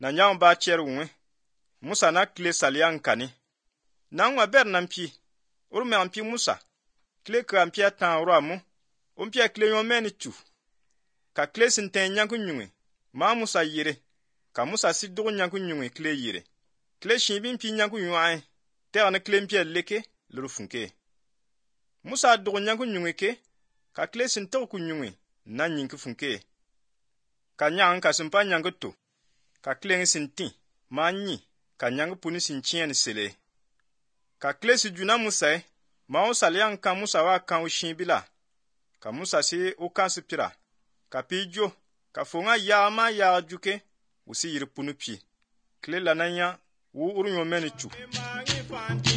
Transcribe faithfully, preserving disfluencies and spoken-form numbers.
na nyaw ba cher wunwe Musa na kle salian kani na ngwa ber na mpi urme ampi Musa kle ka ampi atan ramu umpi kle yo meni tu ka kle sinten nyanku nyungwe ma Musa yire ka Musa si dugu nyanku nyungwe kle yire kle shibin pi nyanku yuai te na kle mpi leke lurufunke Musa dugu nyanku nyungwe ke ka kle sinto ku nyungwe na nyinku funke ka nyang ka simpa nyangu to ka kle sintin ma nyi ka nyang puni sin chien sele ka kle si juna Musa ma o salian kan Musa wa kan o shin bila ka Musa si o kan sipira ka pijo ka fonga ya ma ya juke usi yir punu pi kle lananya wu urnyo meni chu